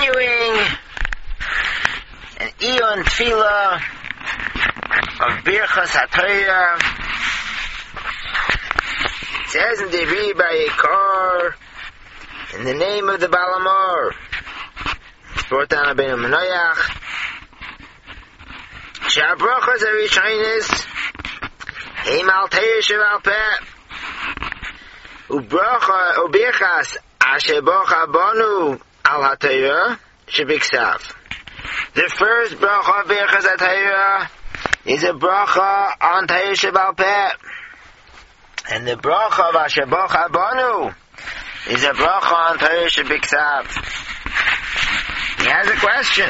continuing an Eon Tefillah of Birchas HaTorah. It says in the Ri Bayikar, in the name of the Baal HaMaor. It's brought down by Rabbeinu Manoach. She'abrachas HaRishonos Heim al Torah she'ba'al peh U'birchas asher bocha banu al HaTorah she'biksav. The first bracha of Birchas HaTorah is a bracha on Torah she'ba'al peh, and the bracha of asher bocha banu is a bracha on Torah she'biksav. He has a question.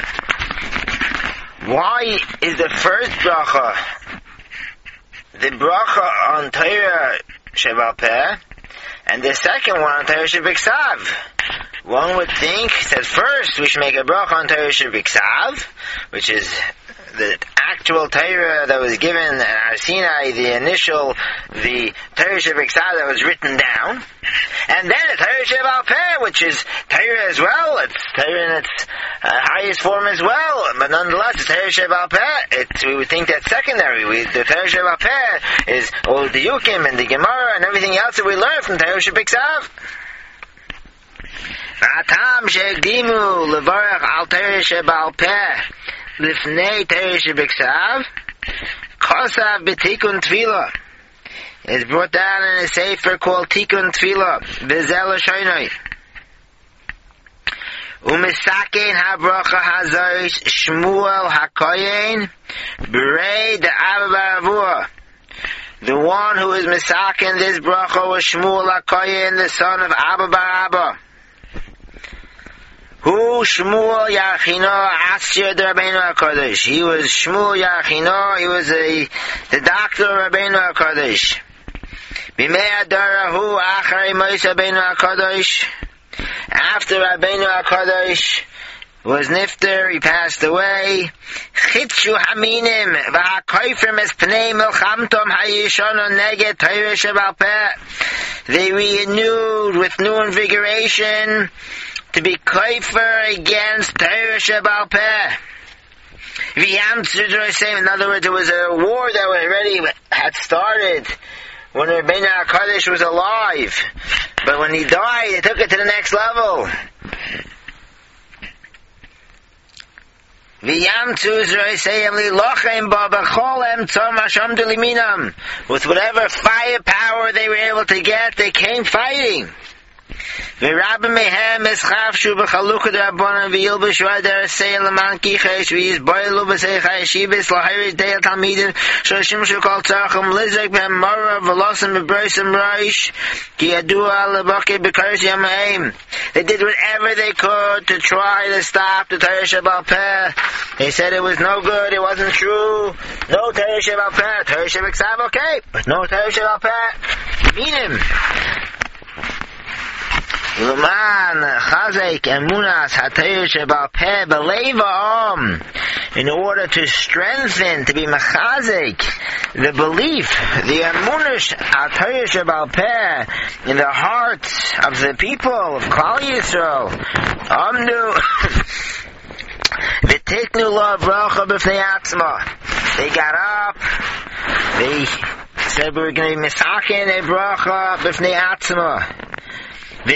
Why is the first bracha the bracha on Torah she'ba'al peh, and the second one on Torah she'biksav? One would think that first we should make a bracha on Torah she'biksav, which is the actual Torah that was given at Har Sinai, the Torah she'biksav that was written down, and then the Torah she'ba'al peh, which is Torah as well. It's Torah in its highest form as well, but nonetheless, it's Torah she'ba'al peh. We would think that's secondary. The Torah she'ba'al peh is all the Yukim and the Gemara and everything else that we learn from Torah she'biksav. V'atam she'ekdimu levarach al Torah she'ba'al peh lifnei Torah she'biksav kosav b'tikun tefillah. It's brought down in a sefer called Tikun Tefillah, Bezel Shoinoi. Umisakein habracha hazois Shmuel HaKoyen B'rei de'Abba Baravua. The one who is misaken this bracha was Shmuel HaKoyen, the son of Abba Barabba. Who Shmuel Yachino Asir de Rabbeinu HaKadosh. He was Shmuel Yachino, he was the doctor of Rabbeinu HaKadosh. B'mei Adarahu Acharei Moshe Rabbeinu HaKadosh. After Rabbeinu HaKadosh was nifter, he passed away. Chitshu Haminim v'hakoifrim es pnei milchamtom hayishono neged Torah she'ba'al peh. They renewed with new invigoration to be koifer against Torah she'ba'al peh. In other words, it was a war that already had started when Rabbeinu HaKadosh was alive. But when he died, they took it to the next level. With whatever firepower they were able to get, they came fighting. Many of them they did whatever they could to try to stop the Torah she'ba'al peh. They said it was no good, it wasn't true. No Torah she'ba'al peh, Torah she'biksav, okay, but no Torah she'ba'al peh. Meaning, in order to strengthen, to be machazek, the belief, the emunash HaTorah she'ba'al peh in the hearts of the people of Klal Yisrael. The tiknu lo bracha b'fnei atzma. They got up, they said we're going to be misaken a bracha b'fnei atzma. Not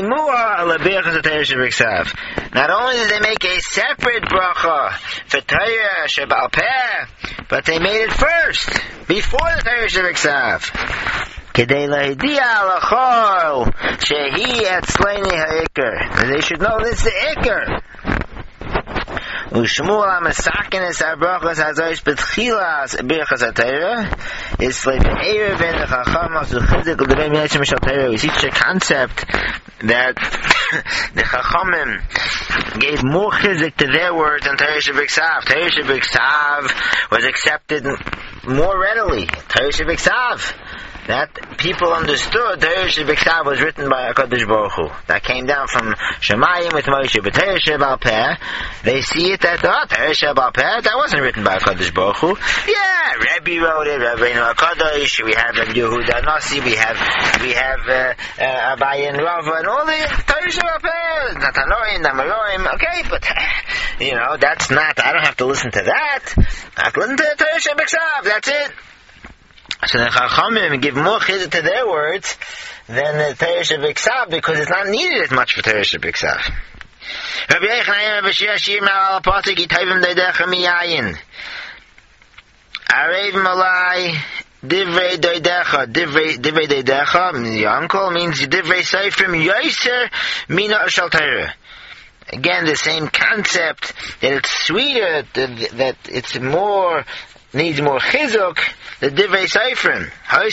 only did they make a separate bracha for Torah she'ba'al peh, but they made it first, before the Torah she'biksav. Kedei lahidia l'chol shehi etzleini ha'ikar. And they should know this is the ikar. U'shmuel ha'masakin es ha'brachas hazois b'tchilas birchas ha'Torah is le'be'erev in the chachamos u'chizik l'devei mitzvah mishal Torah. We teach the concept that the chachamim gave more chizik to their words than Torah she'biksav. Torah she'biksav was accepted more readily. Torah she'biksav that people understood Torah Shebiksav was written by HaKadosh Baruch Hu. That came down from Shemayim with Moshe. But Torah Shebal Peh, they see it that Torah Shebal Peh, that wasn't written by HaKadosh Baruch Hu. Yeah, Rebbe wrote it, Rabbeinu HaKadosh, we have Yehuda Nasi, we have Abaye and Rava, and all the Torah Shebal Peh, Natanoim, Namaroim, okay, but, that's not, I don't have to listen to that. I have to listen to Torah Shebiksav, that's it. So the Chachamim give more chizuk to their words than the Torah Shebiksav, because it's not needed as much for Torah Shebiksav. Rabbi Yechonai Rabbi Shir Shir Ma'al Pasuk Yitayvim Doidecha Miyayin Arev Malai Divrei Doidecha Divrei Doidecha, the uncle, means Divrei Seifrim Yoser Mina Ashal Torah. Again, the same concept, that it's sweeter, that it's more, needs more chizuk, the Divrei Seifrim.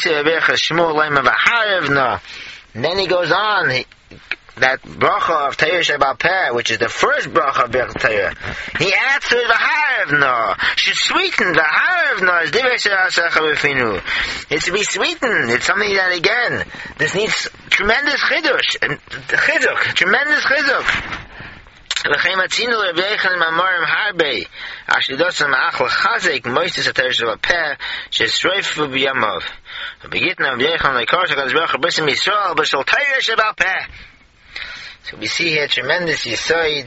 And then he goes on, that bracha of Torah Shebal Peh, which is the first bracha of Birkat Torah, he adds to it v'harevna, should sweeten v'harevna, is Divrei Se'asecha B'finu. It's to be sweetened. It's something that, again, this needs tremendous chiddush, tremendous chizuk. L'chein matzinu Rabbi Yechonai Ma'amorim Harbei Ashlidosan Ma'ach L'chazek Moises HaTorah Shebal Peh Shesroifu B'yamav V'begitna Rabbi Yechonai L'kar HaKadosh Baruch Hu B'Shem Yisrael B'Shel Torah Shebal Peh. So we see here tremendous yisoid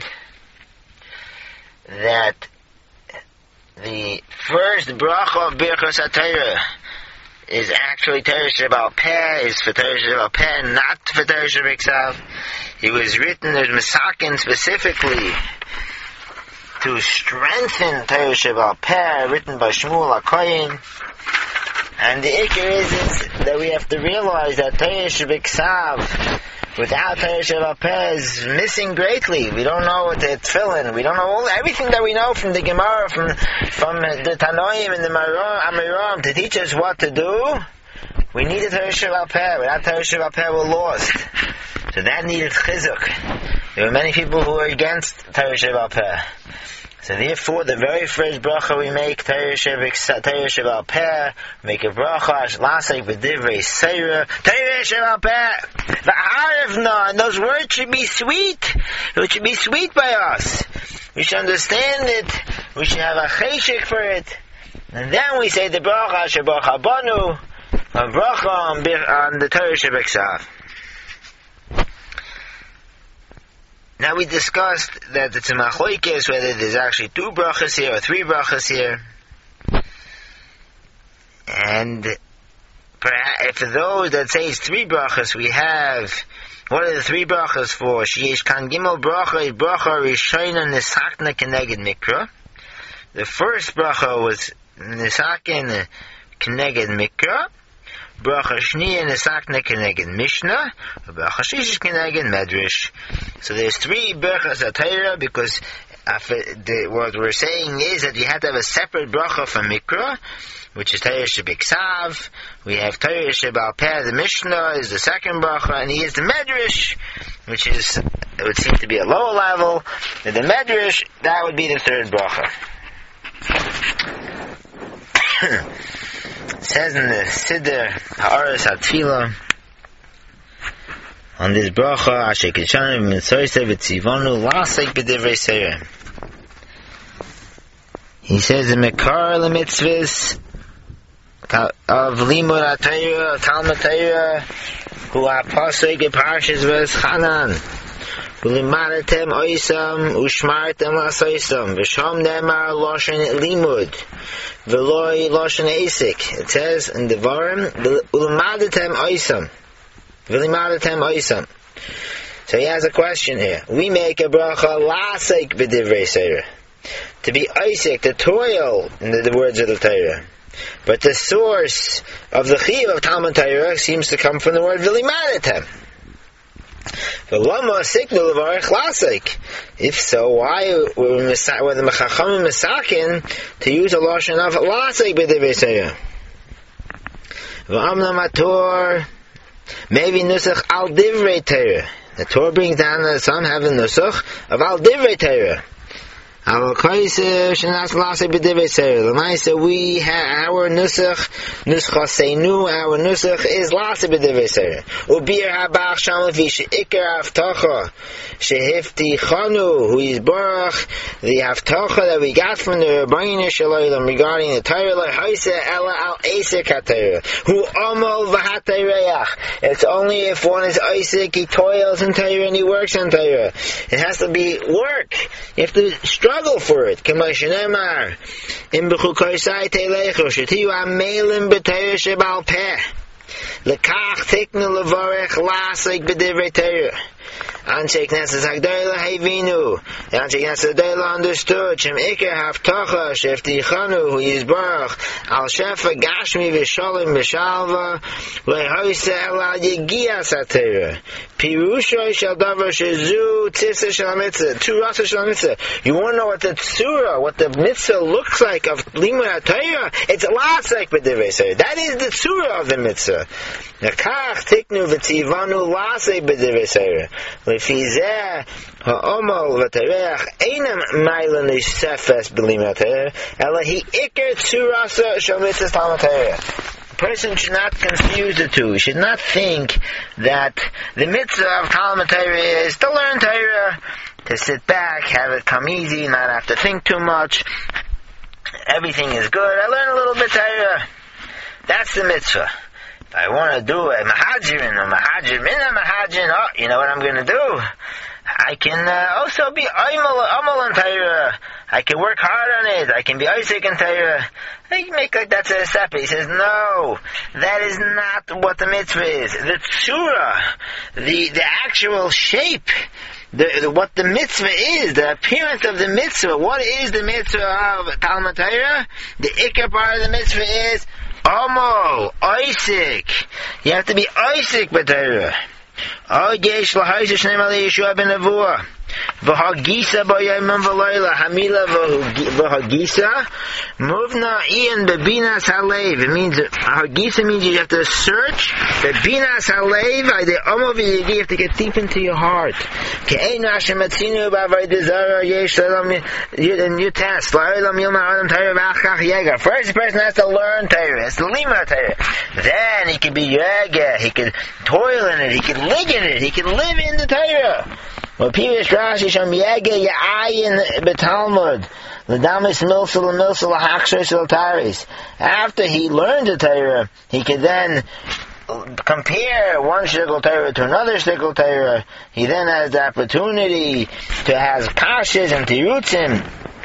that the first bracha of Birchos HaTorah is actually Torah Shebal Peh, is for Torah Shebal Peh, not for Torah Shebiksav. It was written as Mesakin specifically to strengthen Torah Shebal Peh, written by Shmuel HaKohen. And the ikar is that we have to realize that Torah Shebiksav, without Torah Shebal Peh, is missing greatly. We don't know what the tefillin. We don't know everything that we know from the Gemara, from the Tanoim and the Amiram to teach us what to do. We needed Torah Shebal Peh. Without Torah Shebal Peh, we're lost. So that needed chizuk. There were many people who were against Torah Shebal Peh. So therefore, the very first bracha we make, Torah Shebal Peh, make a bracha, Lasek B'divrei Seira, Torah Shebal Peh, V'harevna, and those words should be sweet. It should be sweet by us. We should understand it. We should have a cheshik for it. And then we say the bracha, Shebacha Banu, a bracha on the Torah Shebiksav. Now we discussed that it's a machlokes whether there's actually 2 brachas here or 3 brachas here. And for those that say it's 3 brachas, we have, what are the 3 brachas for? Sheyesh kan gimel bracha, bracha rishona nisakna keneged mikra. The first bracha was nisakin keneged mikra. Bracha Shniya Nesakna Keneged Mishnah, Bracha Shishish Keneged Medrash. So there's 3 brachas of Torah, because what we're saying is that you have to have a separate bracha from Mikra, which is Torah Shebiksav. We have Torah Shebal Peh, the Mishnah is the second bracha, and he is the Medrash, which is, it would seem to be a lower level. And the Medrash, that would be the third bracha. It says in the Siddur Ha'aras HaTfilah on this bracha, Asher Kidshanu Mitzvosei V'Tzivonu Lasek B'divrei Seira. He says in Mekar LeMitzvahs of Limud HaTorah, Talmud Torah, Hu HaPasuk B'Parshas V'Eschanan, V'Limadatem Oisam U'Shmartem L'Asoisam V'Sham Nemar Loshen Limud V'Loi Loshen Esik. It says in the Devarim, V'Limadatem Oisam V'Limadatem Oisam. So he has a question here. We make a bracha Lasek B'Divrei Seira, to be Isaac, to toil in the words of the Torah. But the source of the Chiyuv of Talmud Torah seems to come from the word V'Limadatem. If so, why were the Chachamim Mesakin to use a lashon of Lasek B'Divrei Seira? V'amna Mator, maybe Nusach Al Divrei Torah. The Torah brings down that some have a Nusach of Al Divrei Torah. We have our nusach seinu. Our nusach is lasa b'divrei seir. Ubir habach sham lefi sheikar haftacha shehifti chanu hu yizbarach. The haftacha that we got from the Rebbeinu Shalom regarding the Torah lehaisa ela al esek haTorah hu amal v'hatayreach. It's only if one is Isaac, he toils in Torah and he works in Torah. It has to be work. You have to struggle for it. K'ma shenemar im b'chukoisai teilecho shetiyu amelim b'Torah shebal peh lekach tiknu levarech lasik b'divrei Torah. Anshe Knesset Hagdola Havinu. Anshe Knesset Hagdola understood. Shem Iker Haftacha Sheftichanu Hu Yizbarach Al Shefa Gashmi V'Shalom V'Shalva Lehoise Ela Yegias HaTorah Pirusha Shel Davar Shezu Tzisa Shel Mitzvah Tzura Shel Mitzvah. You want to know what the Tzura, what the Mitzvah looks like of Limud HaTorah? It's a lot like B'divrei Seir. That is the Tzura of the Mitzvah. Nekach Tiknu V'Tzivanu Lasei B'divrei Seir. Lefizeh ha'omal v'tareach einam mailan sefes b'limud HaTorah ela hi iker tzurasa shel mitzvahs Talmud Torah. A person should not confuse the two. He should not think that the mitzvah of Talmud Torah is to learn Torah, to sit back, have it come easy, not have to think too much. Everything is good. I learn a little bit Torah. That's the mitzvah. If I want to do a mahajirin, you know what I'm going to do? I can also be amal in Torah. I can work hard on it. I can be Isaac in Torah. I can make like that's a separate. He says, no, that is not what the mitzvah is. The tzura, the actual shape, what the mitzvah is, the appearance of the mitzvah. What is the mitzvah of Talmud Torah? The ikar part of the mitzvah is Amal, Isaac. You have to be Isaac b'Torah. Yesh l'haisa shneim alei Yeshua ben Nevuah. V'hagisa b'yayim v'layla hamila v'hagisa muvna iyan bebinas halev. It means hagisa means you have to search bebinas halev. The Amal v'yigi, you have to get deep into your heart. Ke'ein Hashem atzinu b'avayda zara yesh l'olam you test l'olam yilma adam Torah v'achach yega. First the person has to learn Torah. It's the limud Torah. Then he can be yega. He can toil in it. He can live in it. He can live in the Torah. Well, Pirish Rashi Sham Yege Ya'ayin B'Talmud L'damis Milsel L'Milsel L'Hachshor Shel Taris. After he learned the Torah, he could then compare one shtickle Torah to another shtickle Torah. He then has the opportunity to have kashas and tirutzim.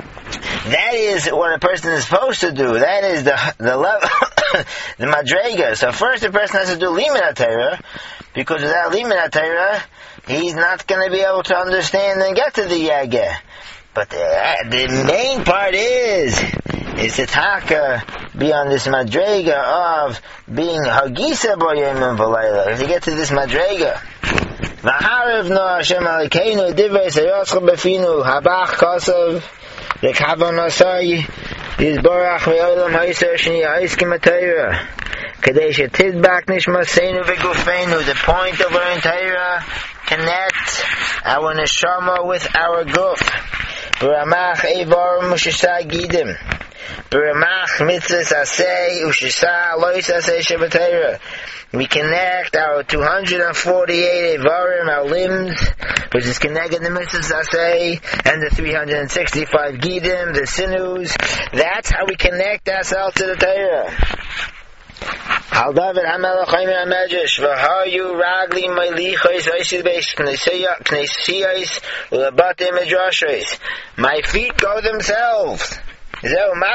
That is what a person is supposed to do. That is the level, the madrega. So first the person has to do limud HaTorah, because without limud HaTorah, he's not going to be able to understand and get to the yageh. But the main part is the taka be on this madrega of being hagisa boyim and v'layla. If you get to this madrega, v'harav no Hashem alikeinu divrei sayoscha b'finu habach kosav v'kavonasai yizborach v'yolam ha'isar shni ha'iskim ha'Torah kadesh yetidbak nishmaseinu v'gufeinu. The point of learning Torah, connect our neshama with our guf. B'ramach eivar mushisa gidim. B'ramach mitzvahs aseh ushisa lois aseh shebatayra. We connect our 248 eivarim, our limbs, which is connected the mitzvahs aseh, and the 365 gidim, the sinews. That's how we connect ourselves to the Torah. Al David HaMelech Chaimer HaMedrash V'hayu Ragli Meilichos Oisid Beis Knesiyos U'Labate Medrashos. My feet go themselves. This is a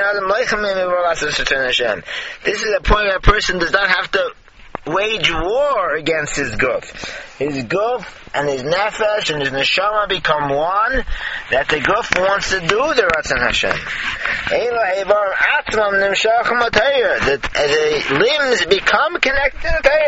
point where a person does not have to wage war against his guf. His guf and his nefesh and his neshama become one, that the guf wants to do the Ratzon Hashem. The limbs become connected to the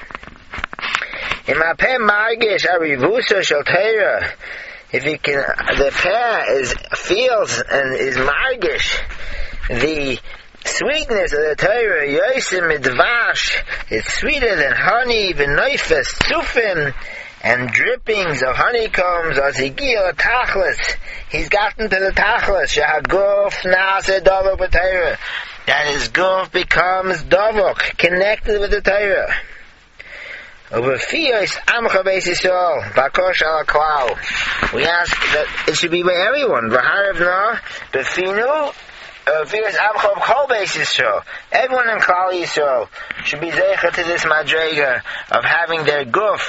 Torah. If he can, the peh feels and is margish the sweetness of the Torah, yosim midvash, it's sweeter than honey, v'noifes, tzufim, and drippings of honeycombs as higil tachlis. He's gotten to the tachlis. Shehaguf nase davuk b'Torah. That his guf becomes davuk, connected with the Torah. Overfiyos amcha beis Yisrael bakosh ala klal. We ask that it should be by everyone. V'harav na befinu. Overfiyos amcha b'kol beis Yisrael. Everyone in Klal Yisrael should be zeicha to this madrega of having their guf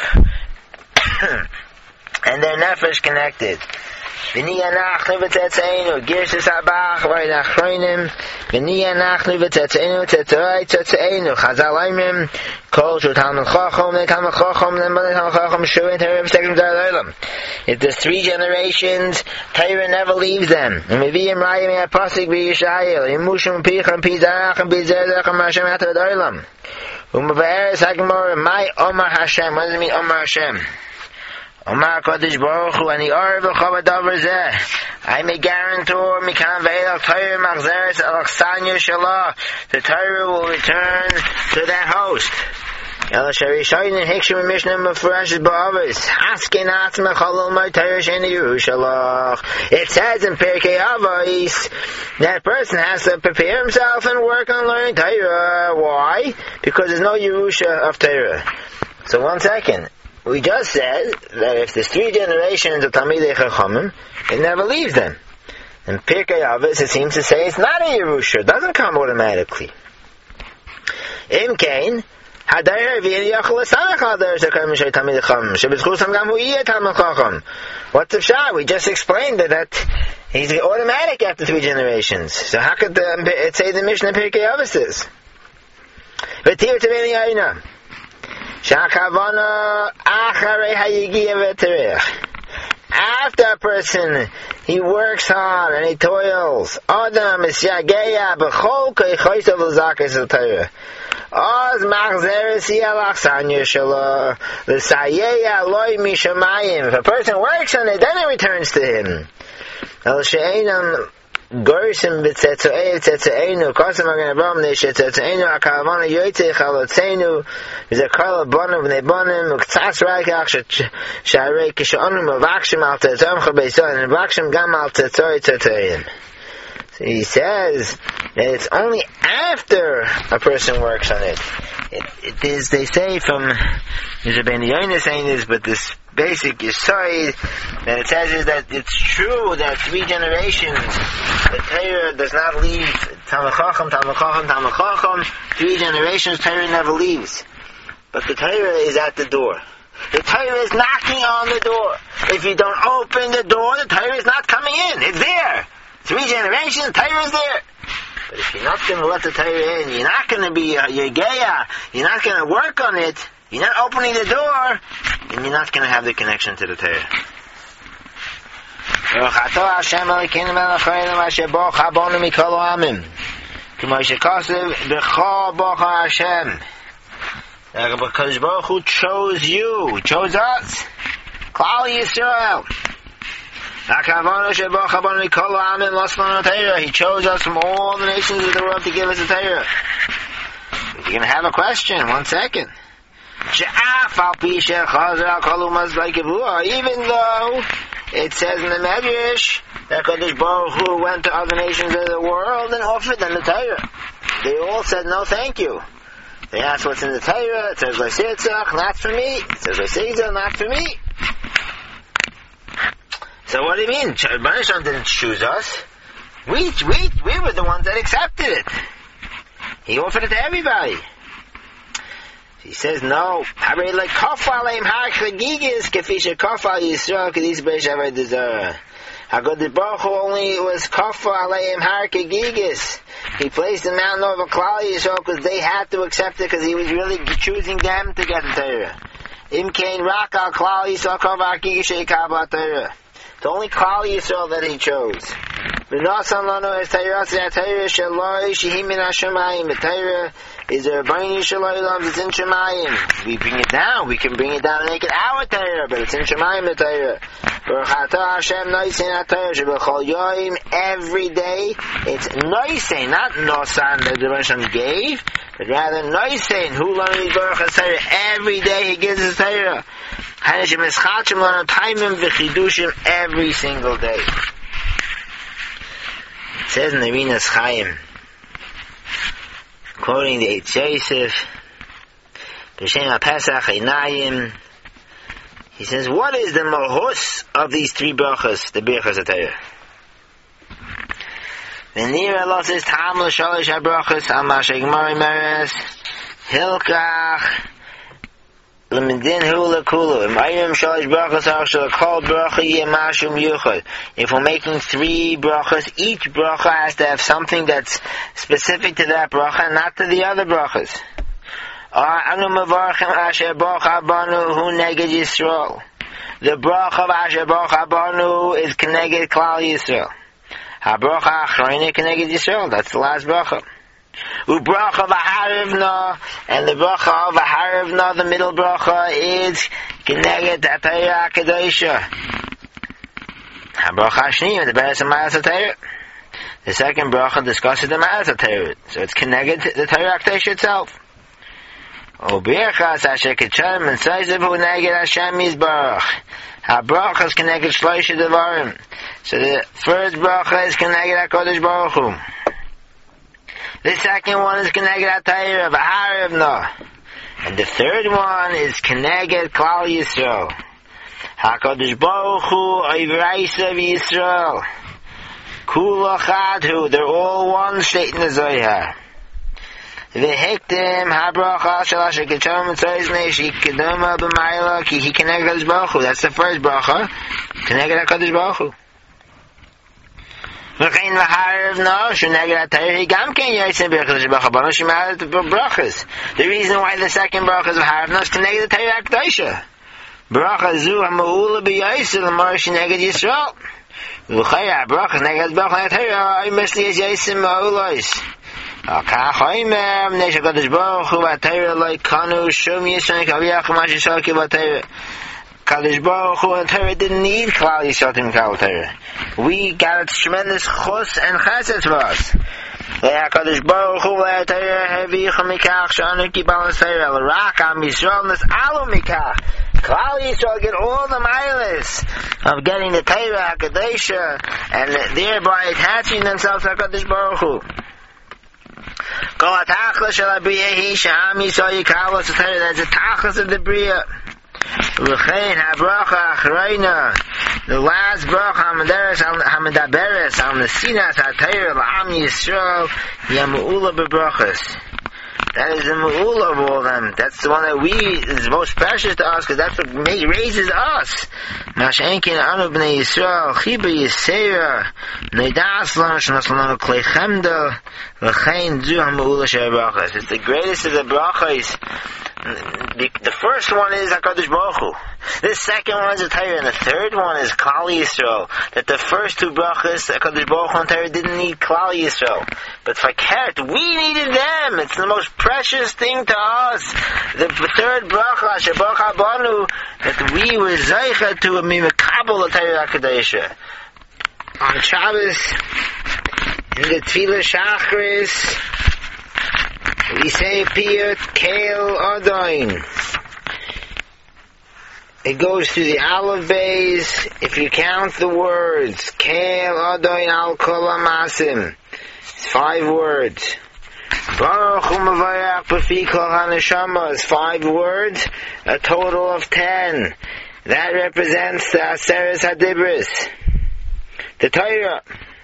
and their nefesh connected. V'niya nachnu v'tetzeinu girshis habach v'nachroinim. V'niya nachnu v'tetzeinu tetzerai tetzeinu chazal aimim kol shu talmud chacham ne'talmud chacham ne'talmud chacham shuin Torah v'segim d'ar olam. If there's 3 generations, Torah never leaves them. V'miviyim rayim ya'pasik v'yishayil yimushim picham pizaracham pizaracham Hashem atar d'ar olam. U'mava'eres ha'gemorah mai Omar Hashem. What does it mean Omar Hashem? Omar Kodesh Baruch Hu Ani Or V'Chava Davar Zeh. I may guarantor Mikan Ve'el Torah Machzeres Al Achsanya Shalah. The Torah will return to their host. El Sharishayin Hikshim Mishnah Mefresh Ba'avis. Askin Atzma Chalol My Torah Sheni Yerushalach. It says in Pirkei Avos that person has to prepare himself and work on learning Torah. Why? Because there's no Yerusha of Torah. So 1 second. We just said that if there's 3 generations of Talmidei Chachamim, it never leaves them. In Pirkei Avos, it seems to say it's not a Yerusha. It doesn't come automatically. Im Kain, Hadayer v'yin yachol l'samech hadayer she'kayim shei Talmidei Chachamim, she'b'zchusam gam hu yeh Talmid Chacham. What's the pshat? We just explained that he's automatic after 3 generations. So how could it say the Mishnah Pirkei Avos is? V'tir teveni ayna. Shakavana acharei hayigia v'terech. After a person, he works hard and he toils. Adam is yageya b'chol keichosav l'zakas l'Torah. Oz machzeres yalach sanya shelo l'sayeya loy mishamayim. If a person works on it, then it returns to him. El she'enam Gorsim b'tzetzeinu, kosim agen abam ne'shetzetzeinu, akavana yoytzei chalotzeinu, v'zekala bonim v'nebonim, uktzas raikach sh'arei kish'onu mevakshim al tetzom chabeison, and mevakshim gam al tetzoi tetzeim. So he says that it's only after a person works on it. It is, they say from, there's a Ben Yoina saying this, but this basic Yesod that it says is that it's true that 3 generations, the Torah does not leave Talmid Chacham, 3 generations, Torah never leaves. But the Torah is at the door. The Torah is knocking on the door. If you don't open the door, the Torah is not coming in. It's there. 3 generations, the Torah is there. But if you're not going to let the Torah in, you're not going to be Yegeya, you're not going to work on it, you're not opening the door, then you're not going to have the connection to the Torah. Because Baruch Hu chose you, chose us, Klal Yisrael. He chose us from all the nations of the world to give us the Torah. You're going to have a question. 1 second. Even though it says in the Medrash that Kadosh Baruch Hu went to other nations of the world and offered them the Torah, they all said no thank you. They asked what's in the Torah. It says L'sitzach, not for me. It says L'sitzach, not for me. So what do you mean? Banishon didn't choose us. We were the ones that accepted it. He offered it to everybody. He says no. HaKadosh Baruch Hu only was kafa aleim har kegigis. He placed the mountain over Klal Yisrael because they had to accept it because he was really choosing them to get the Torah. Im kein rak al Klal Yisrael kavar kegigis sheikab Torah. It's only Klal Yisrael that he chose. V'nasan lanu es Torah sheloi shehi min hashamayim. The Torah is a Rebbeinu Shalom, it's in Shemayim. We bring it down, we can bring it down and make it our Torah, but it's in Shemayim the Torah. Every day, it's Noisein, not Nosan that the Rebbeinu gave, but rather Noisein, who learns Baruch HaTorah. Every day he gives his Torah. Every single day. It says in the Rinas Chaim, quoting the Eitz Yosef, B'Shem HaPesach Einayim, he says, what is the mahus of these three brachas, the brachas of Torah? V'nir Allah says, Tam l'shalish ha-brachas, al-masha Gemara meres, hilkach, l'medin hu l'kulu, im shalish brachas ha'ashal kol bracha yeh mashum yuchad. If we're making three brachas, each bracha has to have something that's specific to that bracha, not to the other brachas. Anu mevarchim asher bracha banu hu neged Yisrael. The bracha of asher bracha banu is keneged Klal Yisrael. Ha-bracha achrayna keneged Yisrael. That's the last bracha. U-bracha v'harivna, and the bracha of v'harivna, the middle bracha, is keneged Torah HaKadosha. Ha-bracha ashniyim, the beres of Ma'aseh Torah. The second bracha discusses the Ma'aseh Torah. So it's keneged the Torah HaKadosha itself. U-birchas asher k'tsham and soisev hu neged Hashem Yisbarach. Ha-brachas keneged shloisha devarim. So the first bracha is keneged HaKadosh Baruch Hu. The second one is keneged HaTorah v'harivna. And the third one is keneged Klal Yisrael. HaKadosh Baruch Hu Oyvraisa v'Yisrael. Kula chad hu. They're all one state in the Zohar. V'hektim ha-bracha shel asher k'tsham mitzoyzne shikiduma b'mayla ki he keneged HaKadosh Baruch Hu. That's the first bracha. Keneged HaKadosh Baruch Hu. V'chein v'harivna sheneged HaTorah he gam ken yoytzin b'chadash b'chabanu shema'at b'brachas. The reason why the second bracha is v'harivna is keneged the Torah HaKadosha. Bracha zu ha-ma'ula b'yoytzin l'mar sheneged Yisrael. V'chaya bracha neged bracha HaTorah ay misli es yoytzin ma'ulois. HaKach ha'imem nesh HaKadosh Baruch Hu v'Torah loy kanu shum Yisrael kaviyach mash Yisrael ki v'Torah. Kadosh Baruch Hu and Torah didn't need Klal Yisrael to Mikal Torah. We got a tremendous chus and chesed for us. Kadosh Baruch Hu v'Torah hevicha mikach sh'anu kibal Torah l'rak am Yisrael nes alu mikach. Klal Yisrael get all the milas of getting the Torah HaKadosha and thereby attaching themselves to Kadosh Baruch Hu. Kol ha'tachlis shel ha'briya hi she'am Yisrael yikal us Torah. That's the tachlis of the Briya. V'chein ha-bracha achrayna, the last bracha hamadaberes al nesinas ha-Torah l'am Yisrael yamu'ula b'brachas. That is the mu'ula of all them. That's the one that is most precious to us, because that's what raises us. Mash'enkin anu b'nei Yisrael chiba yisera neidas lanu sh'nas lanu klei chemda v'chein zu ha-mu'ula she'brachas. It's the greatest of the brachas. The first one is HaKadosh Baruch Hu. The second one is the Torah, and the third one is Klal Yisrael. That the first two brachas, HaKadosh Baruch Hu and Torah, didn't need Klal Yisrael. But Fakert, we needed them. It's the most precious thing to us. The third bracha, Asher Baruch Abanu, that we were Zeicha to a Mimekabel the Torah HaKadosha. On Shabbos, in the Tefillah Shachris, we say Piyut Keil Odoin. It goes through the Aleph Beis. If you count the words, Keil Odoin Al Kol HaMasim. It's 5 words. Baruch Hu Mevarach B'fi Kol HaNeshama is 5 words. A total of 10. That represents the Aseres HaDibros. The Torah.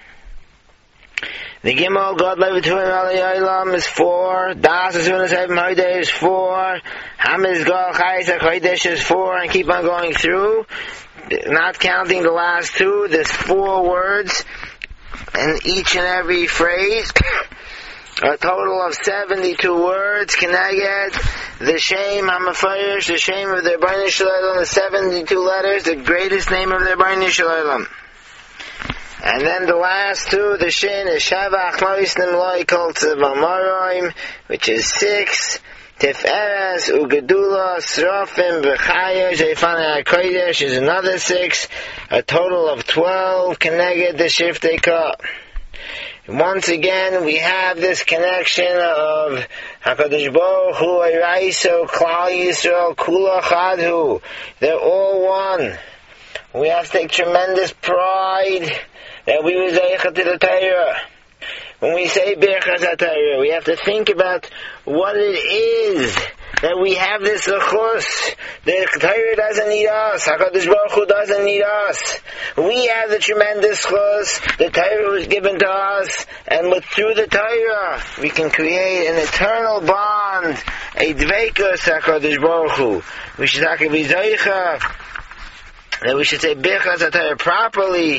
The Gimel, God Lev Tuim Alayaylam is 4. Das Asunas Hebim Hoydeh is 4. Hamiz Gal Chayis HaKodesh is 4. And keep on going through. Not counting the last 2. There's 4 words in each and every phrase. A total of 72 words. Keneged, the Shem HaMefarish, the Shem of the Rebbeinu Shalom, the 72 letters, the greatest name of the Rebbeinu Shalom. And then the last 2, the Shin is Shavach Moisnim Loi Kol Tzivamaroim, which is 6. Tiferes, Ugadula, Srofim, Bechaya, Sheifane HaKodesh is another 6. A total of 12. Keneged the Shiftei Ka. Once again, we have this connection of HaKadosh Baruch Hu, Eiraiso, Klal Yisrael, Kula Chadhu. They're all one. We have to take tremendous pride that we were Zeicha to the Torah. When we say Birchas HaTorah, we have to think about what it is that we have this Zechus. The Torah doesn't need us. HaKadosh Baruch Hu doesn't need us. We have the tremendous Zechus. The Torah was given to us, and through the Torah, we can create an eternal bond, a Dveikus HaKadosh Baruch Hu. We should have to be Zeicha, that we should say Birchas HaTorah properly,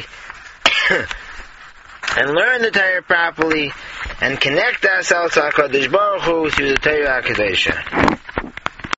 and learn the Torah properly, and connect ourselves to HaKadosh Baruch Hu through the Torah HaKadosh.